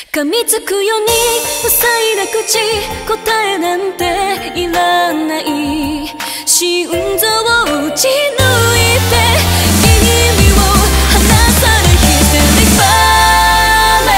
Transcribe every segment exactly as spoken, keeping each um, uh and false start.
噛みつくように塞いだ口、答えなんていらない心臓を打ち抜いて君を離されヒステリックバレ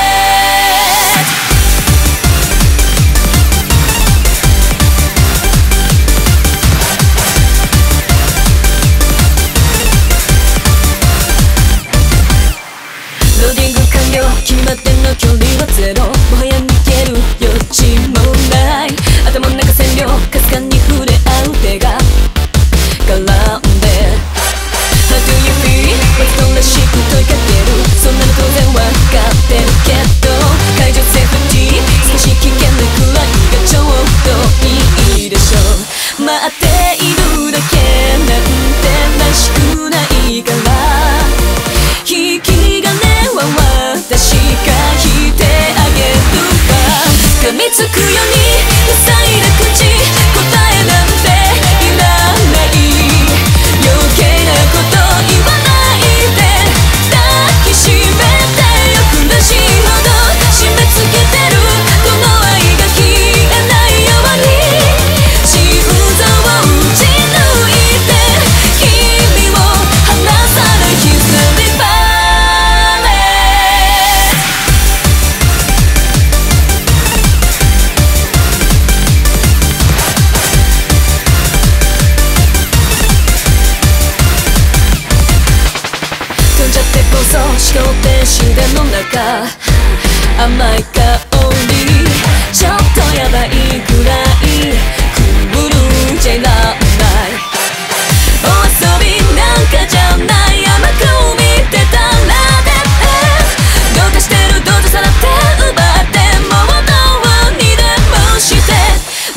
ット。ローディング完了、決まっての距離はゼロ、もはや逃げる余地もない。頭の中占領、かすかに触れ合う手が絡んで How do you feel? わざとらしく問いかける、そんなの当然わかってるけど、会場セーフティー少し危険なくらいがちょうどいいでしょう。待っているだけなんてらしくないから、引き金は私が引いてあげるわ。噛みつくように塞いだ口、答えなんていらない余計なこと言わないで抱きしめてよ、苦しいほど締め付けてるこの愛が消えないように心臓を打ち抜いて君を離さないヒステリックバレ飛んじゃってこそ思考停止での中、甘い香りちょっとやばいくらいクールじゃいらない。お遊びなんかじゃない甘く見てたらね、どうかしてるどうぞさらって奪ってもうどうにでもして、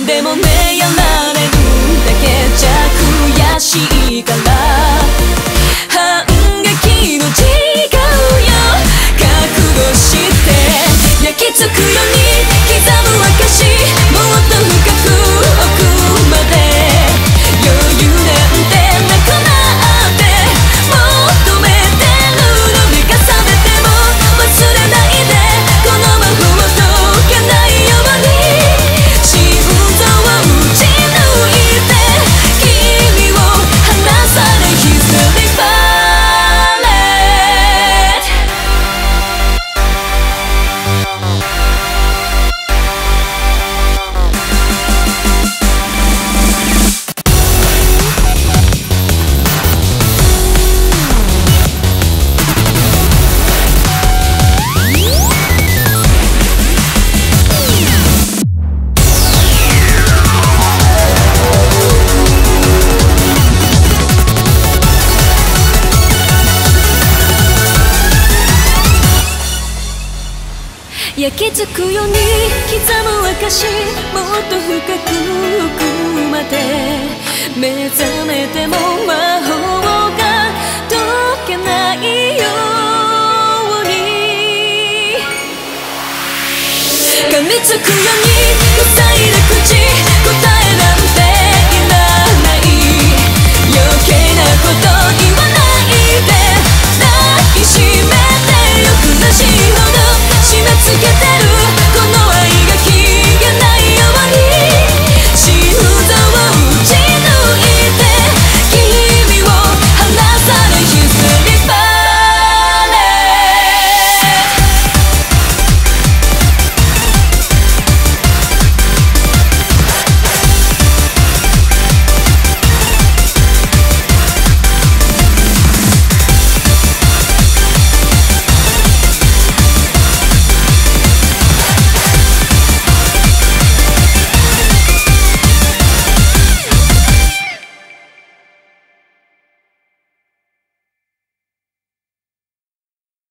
でもねやられるだけじゃ悔しいから反撃の時間よ覚悟して焼き付くように刻む証、もっと深く奥まで余裕なんてなくなって求めてるのに重ねても忘れないでこの魔法を解けないように心臓を打ち抜いて君を離さないヒステリックバレット。焼き付くように刻む証、もっと深く奥まで目覚めても魔法が解けないように噛みつくように塞いだ口、答え